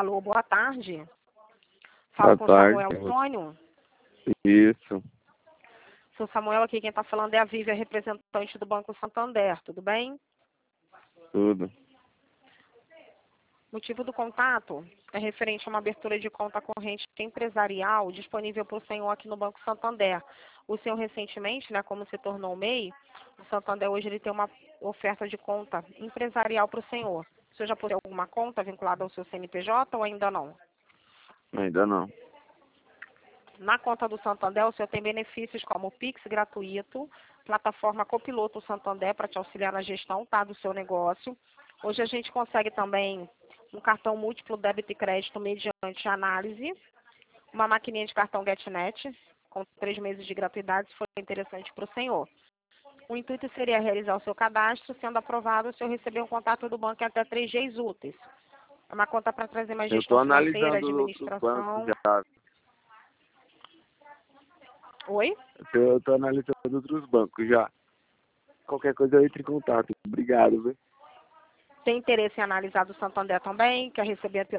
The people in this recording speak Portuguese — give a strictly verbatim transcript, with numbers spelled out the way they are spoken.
Alô, boa tarde. Falo Boa com o tarde. Samuel Antônio. Isso, Seu Samuel, aqui quem está falando é a Vívia, representante do Banco Santander, tudo bem? tudo. Motivo do contato é referente a uma abertura de conta corrente empresarial disponível para o senhor aqui no Banco Santander. O senhor recentemente, né, como se tornou M E I, o Santander hoje ele tem uma oferta de conta empresarial para o senhor. O senhor já possui alguma conta vinculada ao seu C N P J ou ainda não? Ainda não. Na conta do Santander, o senhor tem benefícios como o Pix gratuito, plataforma Copiloto Santander para te auxiliar na gestão, tá, do seu negócio. Hoje a gente consegue também um cartão múltiplo débito e crédito mediante análise, uma maquininha de cartão GetNet, com três meses de gratuidade, se for interessante para o senhor. O intuito seria realizar o seu cadastro, sendo aprovado, o senhor receber um contato do banco em até três dias úteis. É uma conta para trazer mais Eu gestão estou financeira, analisando outros bancos administração. já. Oi? Eu estou analisando outros bancos já. Qualquer coisa eu entro em contato. Obrigado, viu? Tem interesse em analisar do Santander também? Quer receber